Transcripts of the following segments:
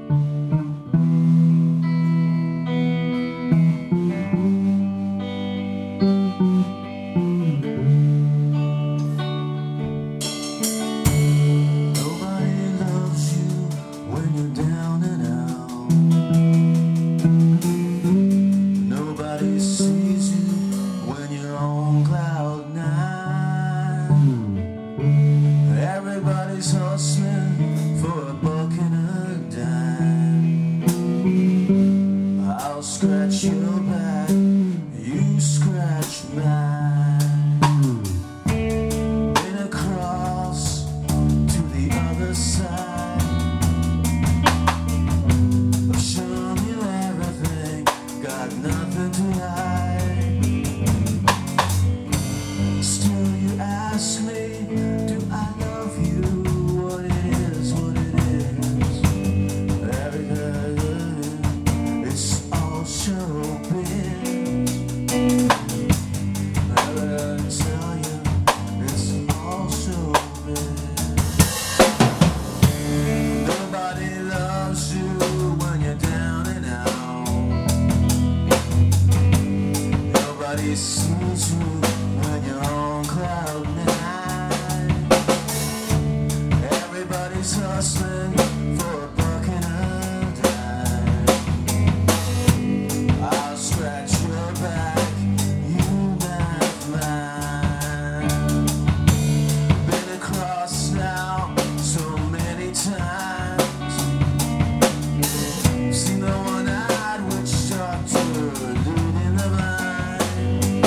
Everybody's hustling for a buck and a dime. I'll scratch your back, you scratch mine. Been across to the other side. I've shown you everything, got nothing to hide. Still you ask me, do I love you? What it is, everything, it's all showbiz. I tell you, it's all showbiz. Nobody loves you when you're down and out. Nobody sees you when you're on cloud nine. Everybody's hustling for a buck and a dime. I'll scratch your back, you knock mine. Been across now so many times. Seen the one-eyed witch doctor leading the blind.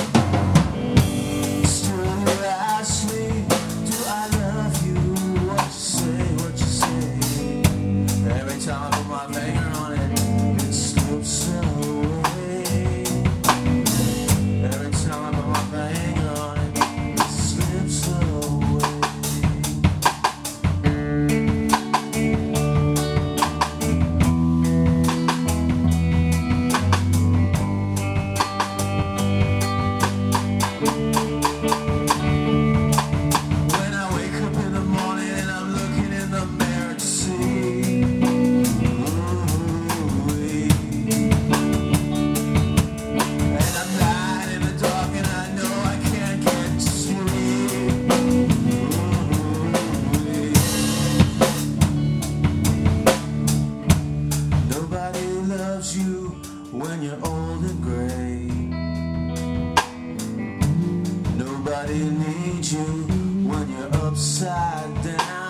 Still you ask me, do I love you? What you say? Every time I put my finger on it, it slips away. Every time I put my finger on it, it slips away. When I wake up in the morning and I'm looking in the mirror to see, and I'm lying in the dark and I know I can't get to sleep. Nobody loves you when you're old and gray. Nobody needs you when you're upside down.